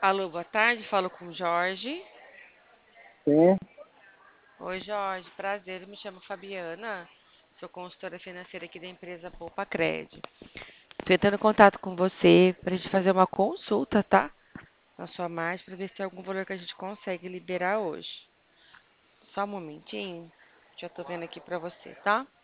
Alô, boa tarde. Falo com o Jorge. Sim, Oi, Jorge. Prazer. Eu me chamo Fabiana. Sou consultora financeira aqui da empresa Poupa Cred. Estou entrando em contato com você para a gente fazer uma consulta, tá? Na sua margem para ver se tem algum valor que a gente consegue liberar hoje. Só um momentinho. Já estou vendo aqui para você, tá?